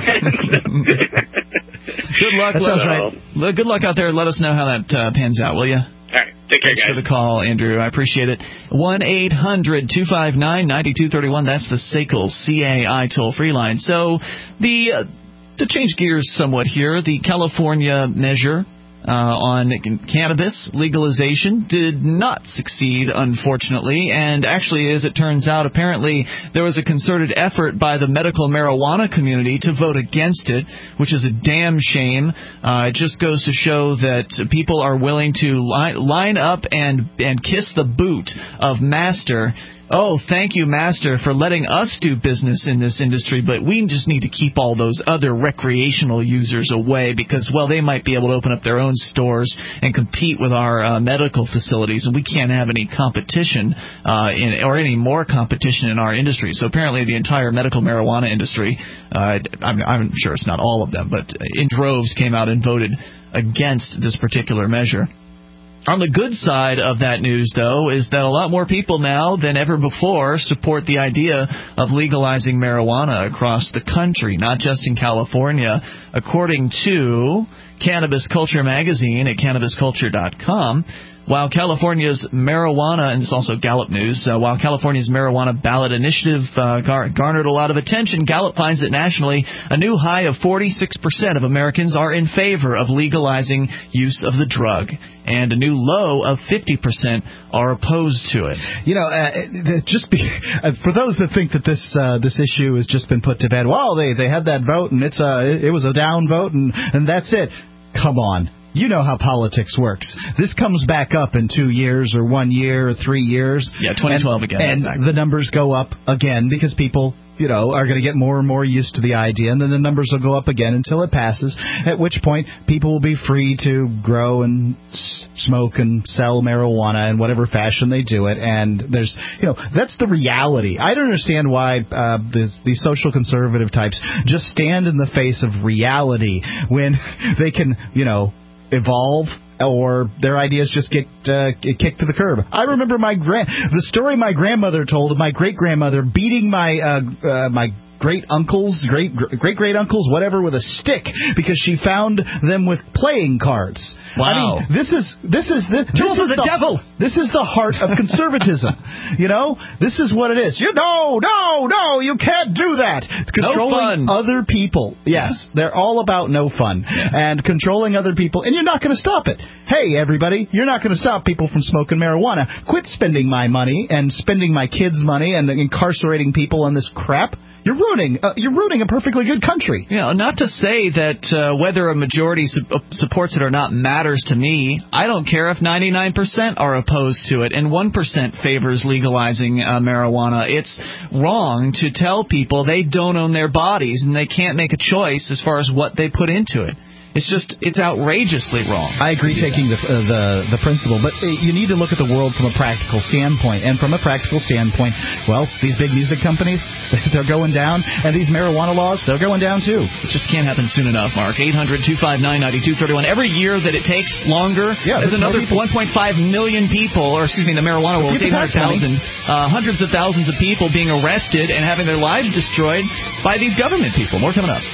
it. Good luck. That let sounds us- right. Good luck out there. Let us know how that uh, pans out, will you? All right. Take care, Thanks guys. for the call, Andrew. I appreciate it. one eight hundred two five nine nine two three one. That's the S A C L C A I toll-free line. So the uh, to change gears somewhat here, the California measure uh, on cannabis legalization did not succeed, unfortunately. And actually, as it turns out, apparently there was a concerted effort by the medical marijuana community to vote against it, which is a damn shame. Uh, it just goes to show that people are willing to li- line up and, and kiss the boot of Master. Oh, thank you, Master, for letting us do business in this industry, but we just need to keep all those other recreational users away because, well, they might be able to open up their own stores and compete with our uh, medical facilities, and we can't have any competition uh, in, or any more competition in our industry. So apparently the entire medical marijuana industry, uh, I'm, I'm sure it's not all of them, but in droves came out and voted against this particular measure. On the good side of that news, though, is that a lot more people now than ever before support the idea of legalizing marijuana across the country, not just in California. According to Cannabis Culture magazine at cannabis culture dot com, While California's marijuana, and it's also Gallup News, uh, while California's marijuana ballot initiative uh, gar- garnered a lot of attention, Gallup finds that nationally a new high of forty-six percent of Americans are in favor of legalizing use of the drug, and a new low of fifty percent are opposed to it. You know, uh, just be, uh, for those that think that this uh, this issue has just been put to bed, well, they they had that vote and it's a, it was a down vote and, and that's it. Come on. You know how politics works. This comes back up in two years or one year or three years. Yeah, twenty twelve and, again. And exactly. The numbers go up again because people, you know, are going to get more and more used to the idea, and then the numbers will go up again until it passes, at which point people will be free to grow and s- smoke and sell marijuana in whatever fashion they do it. And there's, you know, that's the reality. I don't understand why uh, this, these social conservative types just stand in the face of reality when they can, you know, evolve, or their ideas just get uh, kicked to the curb. I remember my grand the story my grandmother told of my great grandmother beating my uh, uh, my great uncles, great great great uncles, whatever, with a stick because she found them with playing cards. Wow! I mean, this is this is this, this is the, the devil. This is the heart of conservatism. You know, this is what it is. You no, no, no, you can't do that. Controlling no fun. other people. Yes, yeah. They're all about no fun yeah. and controlling other people, and you're not going to stop it. Hey, everybody, you're not going to stop people from smoking marijuana. Quit spending my money and spending my kids' money and incarcerating people on this crap. You're ruining uh, you're ruining a perfectly good country. Yeah, not to say that uh, whether a majority su- supports it or not matters to me. I don't care if ninety-nine percent are opposed to it and one percent favors legalizing uh, marijuana. It's wrong to tell people they don't own their bodies and they can't make a choice as far as what they put into it. It's just, it's outrageously wrong. I agree taking the uh, the the principle, but you need to look at the world from a practical standpoint. And from a practical standpoint, well, these big music companies, they're going down, and these marijuana laws, they're going down too. It just can't happen soon enough, Mark. eight hundred two five nine nine two three one. Every year that it takes longer, yeah, there's another one point five million people, or excuse me, the marijuana law is eight hundred thousand, uh, hundreds of thousands of people being arrested and having their lives destroyed by these government people. More coming up.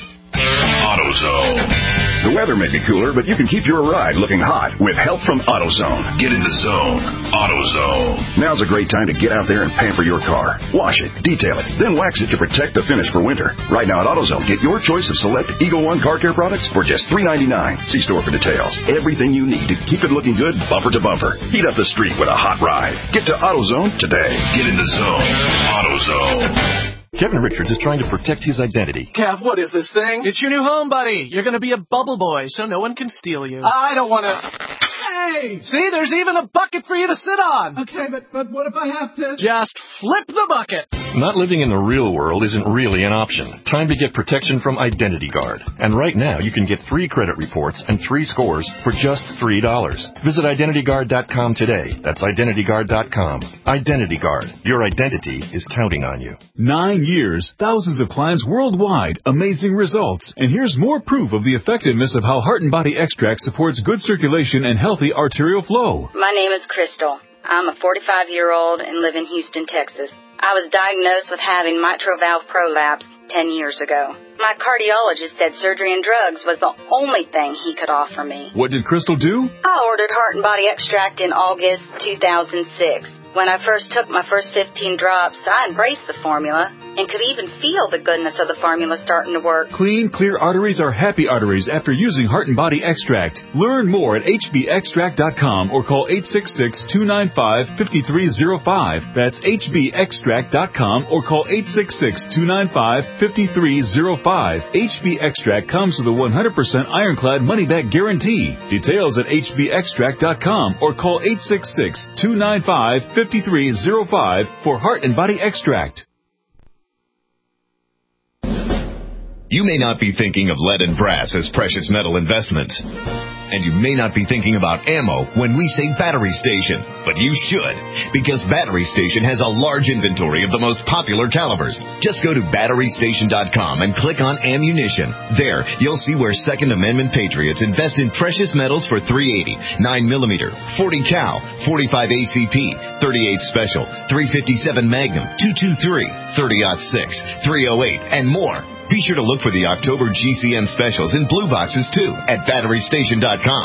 AutoZone. The weather may be cooler, but you can keep your ride looking hot with help from AutoZone. Get in the zone. AutoZone. Now's a great time to get out there and pamper your car. Wash it, detail it, then wax it to protect the finish for winter. Right now at AutoZone, get your choice of select Eagle One car care products for just three ninety-nine. See store for details. Everything you need to keep it looking good bumper to bumper. Heat up the street with a hot ride. Get to AutoZone today. Get in the zone. AutoZone. Kevin Richards is trying to protect his identity. Kev, what is this thing? It's your new home, buddy. You're going to be a bubble boy, so no one can steal you. I don't want to... Hey! See, there's even a bucket for you to sit on. Okay, but, but what if I have to... Just flip the bucket. Not living in the real world isn't really an option. Time to get protection from Identity Guard. And right now, you can get three credit reports and three scores for just three dollars. Visit identity guard dot com today. That's identity guard dot com. Identity Guard. Your identity is counting on you. Nine years, thousands of clients worldwide, amazing results. And here's more proof of the effectiveness of how Heart and Body Extract supports good circulation and healthy arterial flow. My name is Crystal. I'm a forty-five-year-old and live in Houston, Texas. I was diagnosed with having mitral valve prolapse ten years ago. My cardiologist said surgery and drugs was the only thing he could offer me. What did Crystal do? I ordered Heart and Body Extract in August two thousand six. When I first took my first fifteen drops, I embraced the formula and could even feel the goodness of the formula starting to work. Clean, clear arteries are happy arteries after using Heart and Body Extract. Learn more at h b extract dot com or call eight six six, two nine five, five three zero five. That's h b extract dot com or call eight six six, two nine five, five three zero five. H B Extract comes with a one hundred percent ironclad money-back guarantee. Details at h b extract dot com or call eight six six, two nine five, five three zero five for Heart and Body Extract. You may not be thinking of lead and brass as precious metal investments. And you may not be thinking about ammo when we say Battery Station. But you should, because Battery Station has a large inventory of the most popular calibers. Just go to battery station dot com and click on Ammunition. There, you'll see where Second Amendment patriots invest in precious metals for three eighty, nine millimeter, forty cal, forty-five A C P, thirty-eight Special, three fifty-seven Magnum, two twenty-three, thirty oh six, three oh eight, and more. Be sure to look for the October G C M specials in blue boxes, too, at battery station dot com.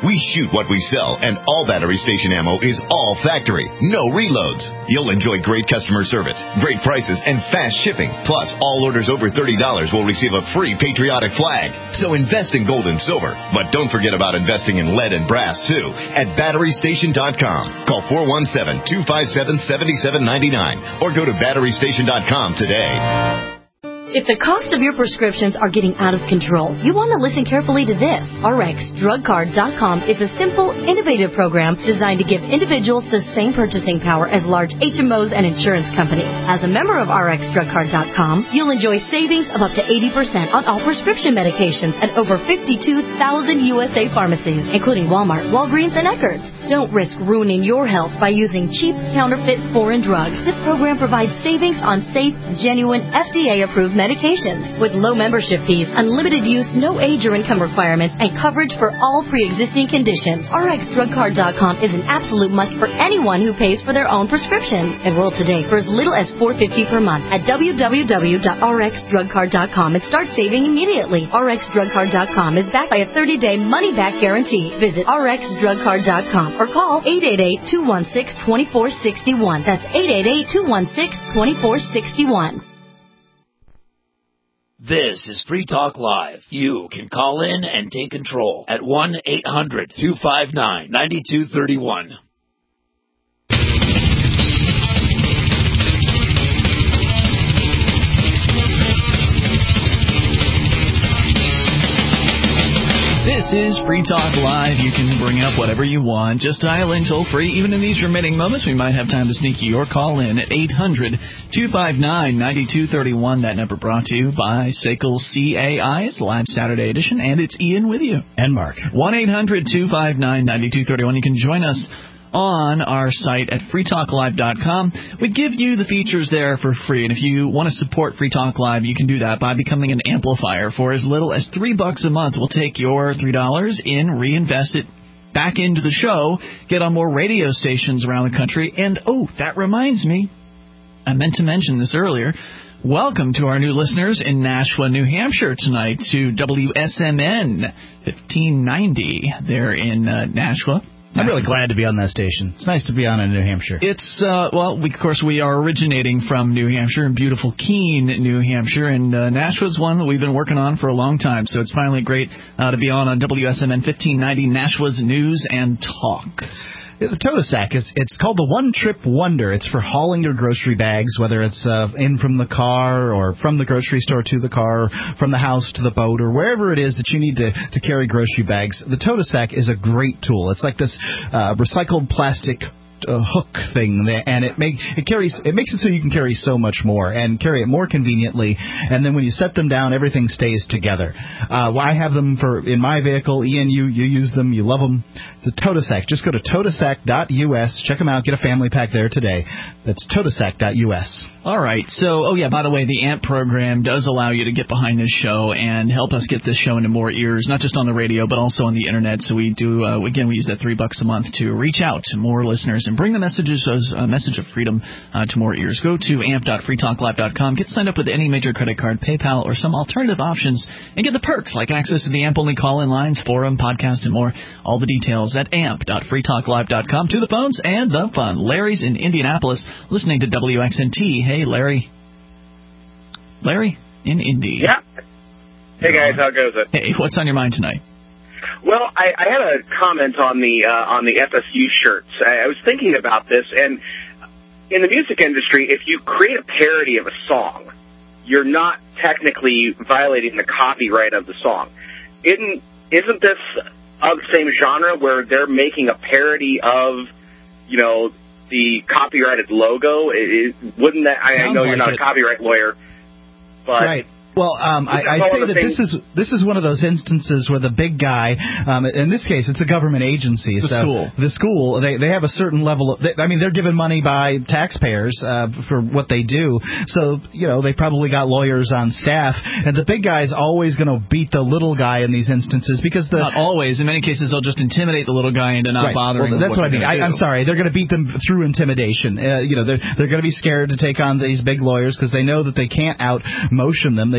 We shoot what we sell, and all battery station ammo is all factory. No reloads. You'll enjoy great customer service, great prices, and fast shipping. Plus, all orders over thirty dollars will receive a free patriotic flag. So invest in gold and silver. But don't forget about investing in lead and brass, too, at battery station dot com. Call four one seven, two five seven, seven seven nine nine or go to battery station dot com today. If the cost of your prescriptions are getting out of control, you want to listen carefully to this. R X drug card dot com is a simple, innovative program designed to give individuals the same purchasing power as large H M Os and insurance companies. As a member of R X drug card dot com, you'll enjoy savings of up to eighty percent on all prescription medications at over fifty-two thousand U S A pharmacies, including Walmart, Walgreens, and Eckerd's. Don't risk ruining your health by using cheap, counterfeit, foreign drugs. This program provides savings on safe, genuine, F D A-approved medications. With low membership fees, unlimited use, no age or income requirements, and coverage for all pre-existing conditions. R X drug card dot com is an absolute must for anyone who pays for their own prescriptions. Enroll today for as little as four dollars and fifty cents per month at w w w dot r x drug card dot com and start saving immediately. R X drug card dot com is backed by a thirty-day money-back guarantee. Visit R X drug card dot com or call eight eight eight, two one six, two four six one. That's eight eight eight, two one six, two four six one. This is Free Talk Live. You can call in and take control at one eight hundred, two five nine, nine two three one. This is Free Talk Live. You can bring up whatever you want. Just dial in toll-free. Even in these remaining moments, we might have time to sneak your call in at eight hundred, two five nine, nine two three one. That number brought to you by Sakel C A I. It's the live Saturday edition, and it's Ian with you. And Mark. one eight hundred, two five nine, nine two three one. You can join us on our site at free talk live dot com. We give you the features there for free, and if you want to support Free Talk Live, you can do that by becoming an amplifier. For as little as three bucks a month, we'll take your three dollars in, reinvest it back into the show, get on more radio stations around the country, and, oh, that reminds me, I meant to mention this earlier, welcome to our new listeners in Nashua, New Hampshire tonight to W S M N fifteen ninety there in uh, Nashua. I'm really glad to be on that station. It's nice to be on in New Hampshire. It's, uh, well, we, of course, we are originating from New Hampshire in beautiful Keene, New Hampshire, and uh, Nashua's one that we've been working on for a long time, so it's finally great uh, to be on on W S M N fifteen ninety, Nashua's News and Talk. The Tote Sack is it's called the One Trip Wonder. It's for hauling your grocery bags, whether it's uh, in from the car or from the grocery store to the car, from the house to the boat, or wherever it is that you need to, to carry grocery bags. The Tote Sack is a great tool. It's like this uh, recycled plastic a hook thing, and it make it carries it makes it so you can carry so much more and carry it more conveniently. And then when you set them down, everything stays together. Uh, I have them for in my vehicle. Ian, you you use them, you love them. The Tote Sack. Just go to totasack dot U S. Check them out. Get a family pack there today. That's totasack dot U S. All right. So, oh yeah, by the way, the A M P program does allow you to get behind this show and help us get this show into more ears, not just on the radio, but also on the internet. So we do, uh, again, we use that three bucks a month to reach out to more listeners and bring the messages as a message of freedom uh, to more ears. Go to amp dot free talk live dot com. Get signed up with any major credit card, PayPal, or some alternative options, and get the perks like access to the A M P-only call-in lines, forum, podcast, and more. All the details at amp dot free talk live dot com. To the phones and the fun. Larry's in Indianapolis, listening to W X N T. Hey, Larry. Larry in Indy. Yeah. Hey, guys. How goes it? Hey, what's on your mind tonight? Well, I, I had a comment on the uh, on the F S U shirts. I, I was thinking about this, and in the music industry, if you create a parody of a song, you're not technically violating the copyright of the song. Isn't isn't this of the same genre where they're making a parody of, you know, the copyrighted logo? It, it, wouldn't that? I, I know you're like not it. a copyright lawyer, but. Right. Well, um, I, I'd say that this is this is one of those instances where the big guy, um, in this case, it's a government agency. The so school. The school, they they have a certain level of, they, I mean, they're given money by taxpayers uh, for what they do. So, you know, they probably got lawyers on staff. And the big guy is always going to beat the little guy in these instances because the... Not always. In many cases, they'll just intimidate the little guy into not right. bothering well, that's what, what I mean. I, I'm sorry. They're going to beat them through intimidation. Uh, you know, they're, they're going to be scared to take on these big lawyers because they know that they can't out-motion them. They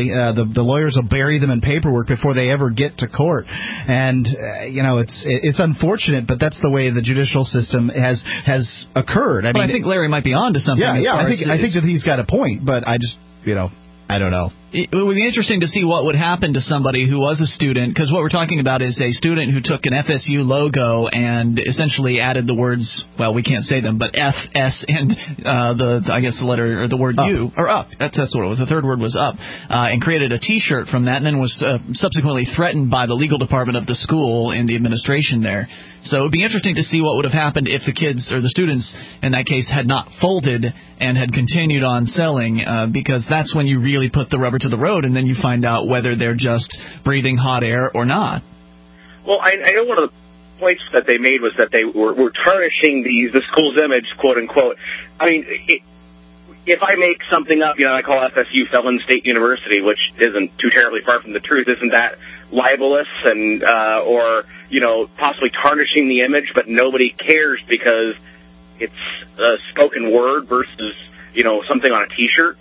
They uh, the the lawyers will bury them in paperwork before they ever get to court, and uh, you know it's it's unfortunate, but that's the way the judicial system has has occurred. I but mean, I think Larry might be onto something. Yeah, as yeah. far I think as I think that he's got a point, but I just you know I don't know. It would be interesting to see what would happen to somebody who was a student, because what we're talking about is a student who took an F S U logo and essentially added the words, well, we can't say them, but F, S, and uh, the, I guess the letter, or the word up. U, or up, that's, that's what it was, the third word was up, uh, and created a T-shirt from that, and then was uh, subsequently threatened by the legal department of the school and the administration there. So it would be interesting to see what would have happened if the kids, or the students, in that case, had not folded and had continued on selling, uh, because that's when you really put the rubber to the road, and then you find out whether they're just breathing hot air or not. Well, I, I know one of the points that they made was that they were, were tarnishing the, the school's image, quote unquote. I mean, it, if I make something up, you know, I call F S U Felon State University, which isn't too terribly far from the truth. Isn't that libelous and uh, or you know possibly tarnishing the image? But nobody cares because it's a spoken word versus you know something on a T-shirt.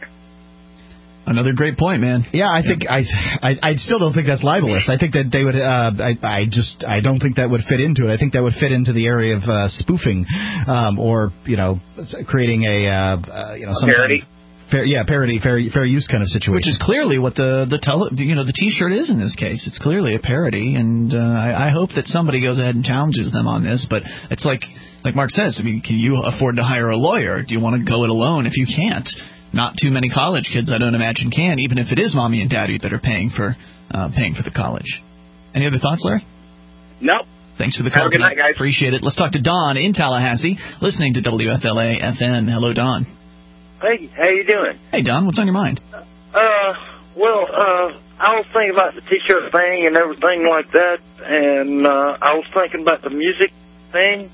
Another great point, man. Yeah, I think I, I I still don't think that's libelous. I think that they would. Uh, I I just I don't think that would fit into it. I think that would fit into the area of uh, spoofing, um, or you know, creating a uh, uh, you know some parody. Kind of fair, yeah, parody, fair fair use kind of situation. Which is clearly what the the tele, you know the T-shirt is in this case. It's clearly a parody, and uh, I, I hope that somebody goes ahead and challenges them on this. But it's like like Mark says. I mean, can you afford to hire a lawyer? Do you want to go it alone if you can't? Not too many college kids, I don't imagine, can, even if it is mommy and daddy that are paying for uh, paying for the college. Any other thoughts, Larry? No. Thanks for the call. Have a good night, guys. Appreciate it. Let's talk to Don in Tallahassee, listening to W F L A F M. Hello, Don. Hey, how you doing? Hey, Don. What's on your mind? Uh, well, uh, I was thinking about the T-shirt thing and everything like that, and uh, I was thinking about the music thing,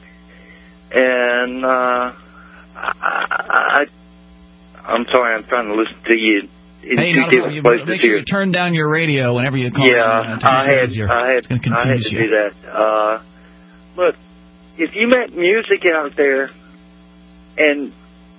and uh, I. I I'm sorry, I'm trying to listen to you in hey, two not different you, places make sure here. you turn down your radio whenever you call. Yeah, in, uh, I had, I had, I had to you. do that. Uh, look, if you make music out there, and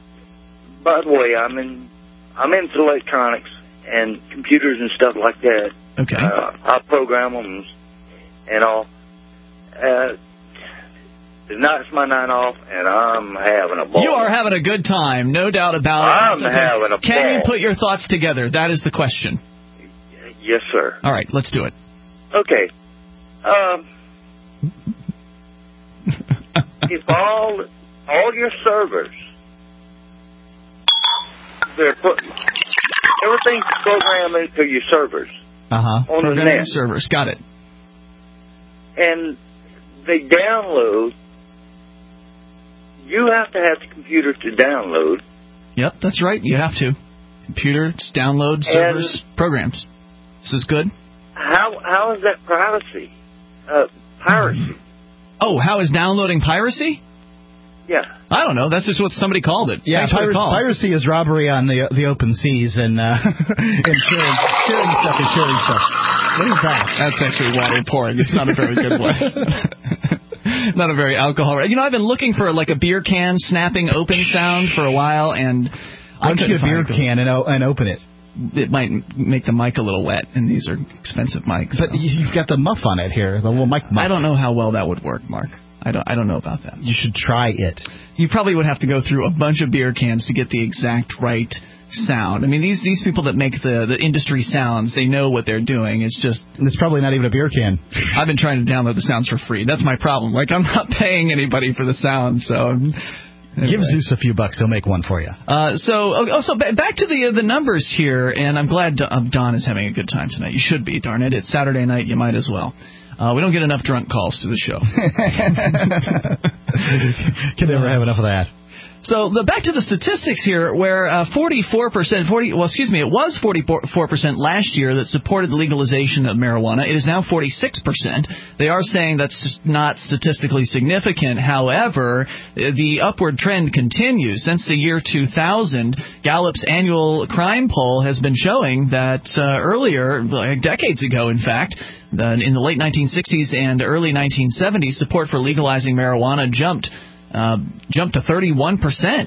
by the way, I'm in, I'm into electronics and computers and stuff like that. Okay. Uh, I program them and all. Uh, Tonight's my night off, and I'm having a ball. You are having a good time, no doubt about I'm it. I'm having a Can ball. you put your thoughts together? That is the question. Yes, sir. All right, let's do it. Okay. Um, if all all your servers, they're put everything's programmed into your servers. Uh huh. On the Programming net. servers, got it. And they download. You have to have the computer to download. Yep, that's right. You have to. Computers, download, servers, and programs. This is good. How how is that privacy? Uh, piracy. Oh, how is downloading piracy? Yeah. I don't know. That's just what somebody called it. Yeah, Thanks for the pir- call. piracy is robbery on the the open seas and uh, and sharing, sharing stuff and sharing stuff. What is that? That's actually water pouring. It's not a very good way. Not a very alcohol. You know, I've been looking for like a beer can snapping open sound for a while, and Why don't you get a beer can and, o- and open it? It might make the mic a little wet, and these are expensive mics. But you've got the muff on it here, the little mic muff. I don't know how well that would work, Mark. I don't. I don't know about that. You should try it. You probably would have to go through a bunch of beer cans to get the exact right sound. I mean, these these people that make the, the industry sounds, they know what they're doing. It's just... It's probably not even a beer can. I've been trying to download the sounds for free. That's my problem. Like, I'm not paying anybody for the sound, so... Anyway. Give Zeus a few bucks. He'll make one for you. Uh, so, oh, so back to the uh, the numbers here, and I'm glad Don, Don is having a good time tonight. You should be, darn it. It's Saturday night. You might as well. Uh, we don't get enough drunk calls to the show. Can never have enough of that. So the, back to the statistics here, where uh, forty-four percent, forty, well, excuse me, it was forty-four percent last year that supported the legalization of marijuana. It is now forty-six percent. They are saying that's not statistically significant. However, the upward trend continues. Since the year two thousand, Gallup's annual crime poll has been showing that uh, earlier, like decades ago, in fact, that in the late nineteen sixties and early nineteen seventies, support for legalizing marijuana jumped Uh, jumped to thirty-one percent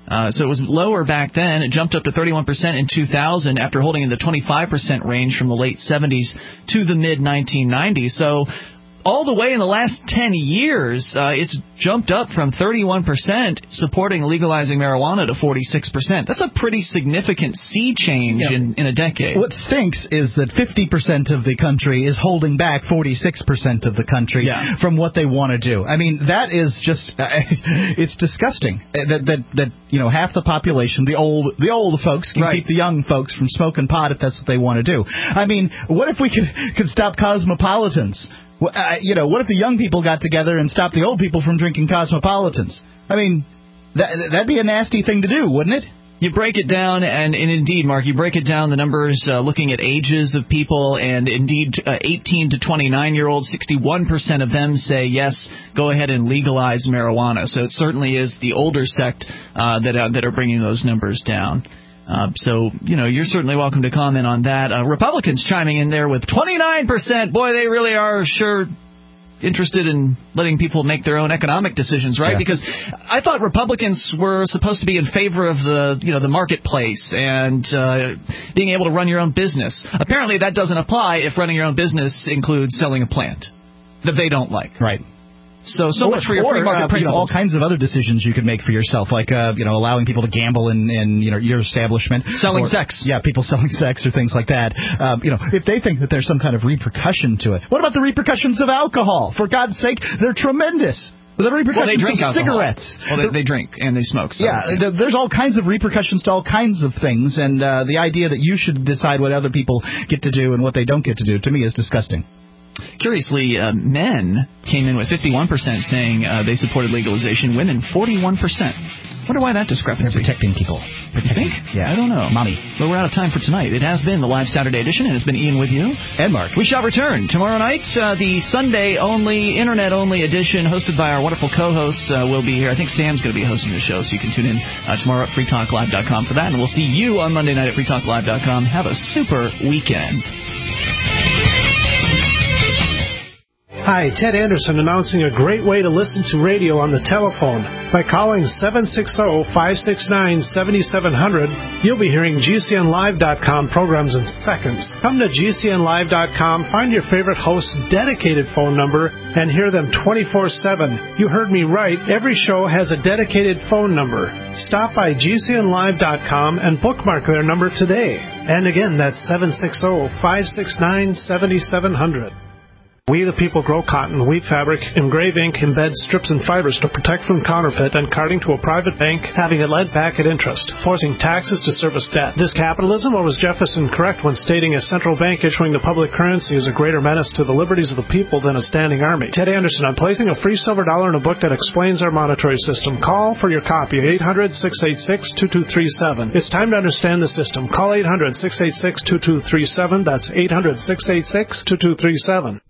Uh, so it was lower back then. It jumped up to thirty-one percent in two thousand after holding in the twenty-five percent range from the late seventies to the mid nineteen nineties. So all the way in the last ten years, uh, it's jumped up from thirty-one percent supporting legalizing marijuana to forty-six percent. That's a pretty significant sea change yeah. in, in a decade. What stinks is that fifty percent of the country is holding back forty-six percent of the country yeah. from what they want to do. I mean, that is just, uh, it's disgusting that, that, that, you know, half the population, the old, the old folks can right. keep the young folks from smoking pot if that's what they want to do. I mean, what if we could, could stop cosmopolitans? Well, uh, you know, what if the young people got together and stopped the old people from drinking cosmopolitans? I mean, that, that'd be a nasty thing to do, wouldn't it? You break it down, and, and indeed, Mark, you break it down, the numbers uh, looking at ages of people, and indeed, uh, eighteen to twenty-nine-year-olds, sixty-one percent of them say, yes, go ahead and legalize marijuana. So it certainly is the older sect uh, that, uh, that are bringing those numbers down. Uh, so, you know, you're certainly welcome to comment on that. Uh, Republicans chiming in there with twenty-nine percent. Boy, they really are sure interested in letting people make their own economic decisions, right? Yeah. Because I thought Republicans were supposed to be in favor of the, you know, the marketplace and uh, being able to run your own business. Apparently that doesn't apply if running your own business includes selling a plant that they don't like. Right. So, so or, much for your or, free market uh, principles. You know, all kinds of other decisions you could make for yourself, like uh, you know, allowing people to gamble in, in you know your establishment, selling or, sex. Yeah, people selling sex or things like that. Um, you know, if they think that there's some kind of repercussion to it, what about the repercussions of alcohol? For God's sake, they're tremendous. The repercussions well, they drink of alcohol. cigarettes. Well, they, they drink and they smoke. So. Yeah, yeah, there's all kinds of repercussions to all kinds of things, and uh, the idea that you should decide what other people get to do and what they don't get to do, to me, is disgusting. Curiously, uh, men came in with fifty-one percent saying uh, they supported legalization. Women, forty-one percent. Wonder why that discrepancy. They're protecting people. Protecting? Yeah. I don't know. Mommy. But we're out of time for tonight. It has been the live Saturday edition, and it's been Ian with you. And Mark. We shall return tomorrow night. Uh, the Sunday-only, Internet-only edition hosted by our wonderful co-hosts uh, will be here. I think Sam's going to be hosting the show, so you can tune in uh, tomorrow at free talk live dot com for that. And we'll see you on Monday night at free talk live dot com. Have a super weekend. Hi, Ted Anderson announcing a great way to listen to radio on the telephone. By calling seven six zero, five six nine, seven seven zero zero, you'll be hearing G C N live dot com programs in seconds. Come to G C N live dot com, find your favorite host's dedicated phone number, and hear them twenty-four seven. You heard me right. Every show has a dedicated phone number. Stop by G C N live dot com and bookmark their number today. And again, that's seven six zero, five six nine, seven seven zero zero. We the people grow cotton, weave fabric, engrave ink, embed strips and fibers to protect from counterfeit and carting to a private bank, having it lent back at interest, forcing taxes to service debt. This capitalism, or was Jefferson correct when stating a central bank issuing the public currency is a greater menace to the liberties of the people than a standing army? Ted Anderson, I'm placing a free silver dollar in a book that explains our monetary system. Call for your copy, eight hundred, six eight six, two two three seven. It's time to understand the system. Call eight hundred, six eight six, two two three seven. That's eight hundred, six eight six, two two three seven.